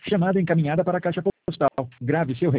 Chamada encaminhada para a caixa postal. Grave seu